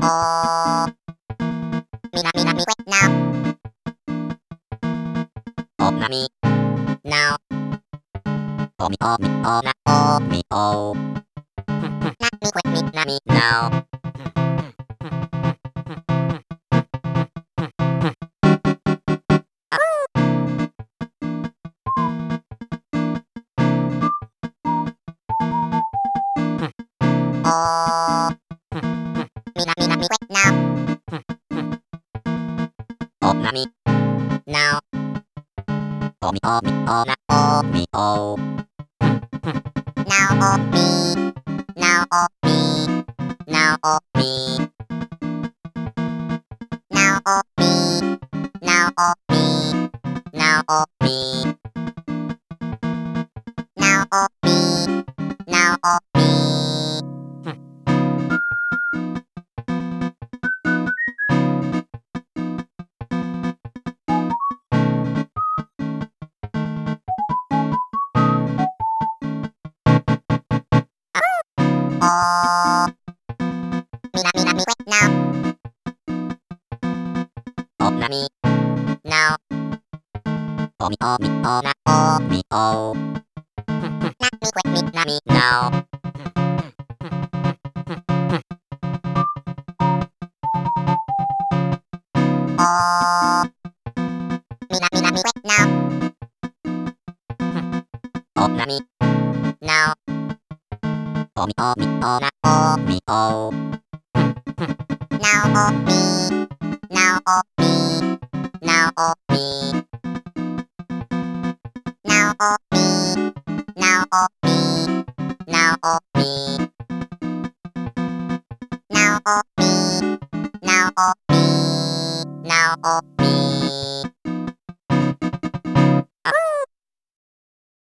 Oh, mi wait now. Oh, nami now. Oh, na oh. Na mi quit me nami now. Oh, mi wait now. Oh, nami now. Oh, na oh. Now oh me, now oh me, now oh me, now oh me, now oh me, now oh me, now oh me, now oh me. Oh, mi wait now. Oh, nami now. Oh, na oh. Na mi quit me nami now. Oh, mi wait now. Oh, nami now. Oh, na oh. Now oh me, now oh me, now oh me, now oh me, now oh me, now oh me, now oh me, now oh me, now oh